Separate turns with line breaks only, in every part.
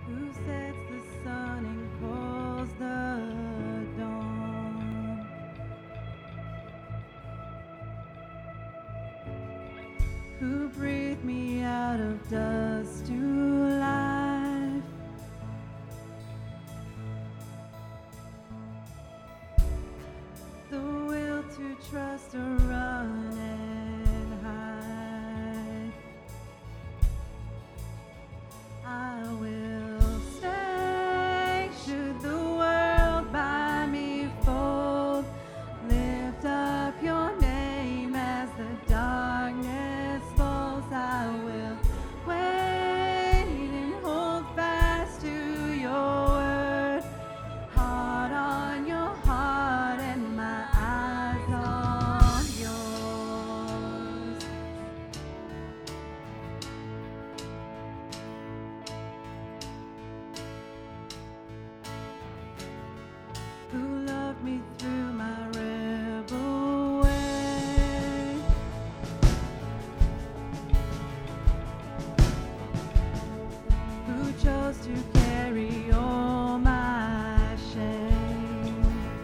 Who sets the sun and calls the dawn? Who breathed me out of dust to life? The will to trust or run and hide. I will stay should the world by me fold. Lift up your name as the darkness falls. I will wait and hold fast to your word. Heart on your heart and my eyes on yours. Who loved me through my rebel way? Who chose to carry all my shame?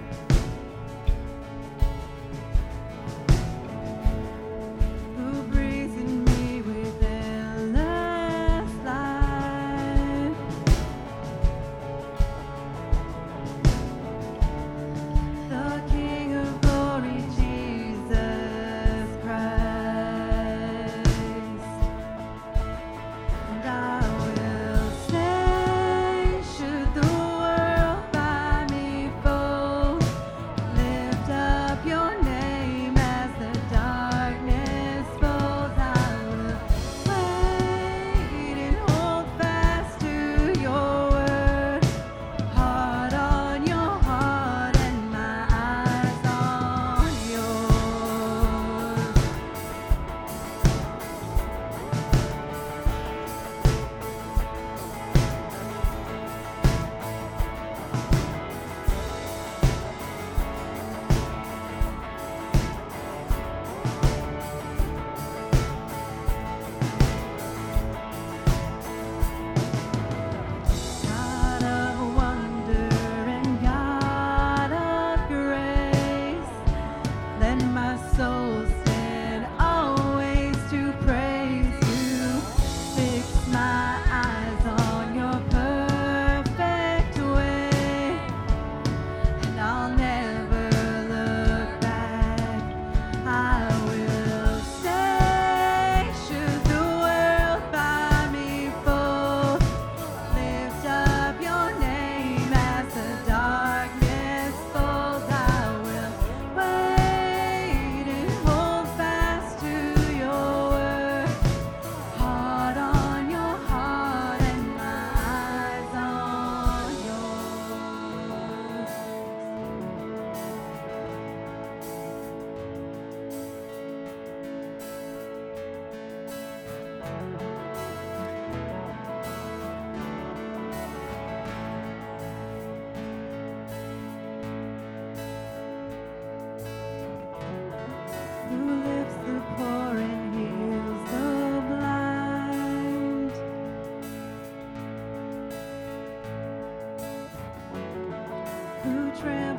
Who breathes in me with endless life? The King of glory, Jesus Christ. And I will stay should the world by me fold. Lift up your name as the darkness falls. I will wait and hold fast to your word. Heart on your heart and my eyes on yours. God of wonder and God of grace, let my soul stand always to praise you. Fix my eyes on your perfect way, and I'll never look back. I will stay should the world by me fold. Lift up your name as the darkness falls. I will wait and hold fast to your word. Heart on your heart and my eyes on yours. Who lifts the poor and heals the blind? Who tramples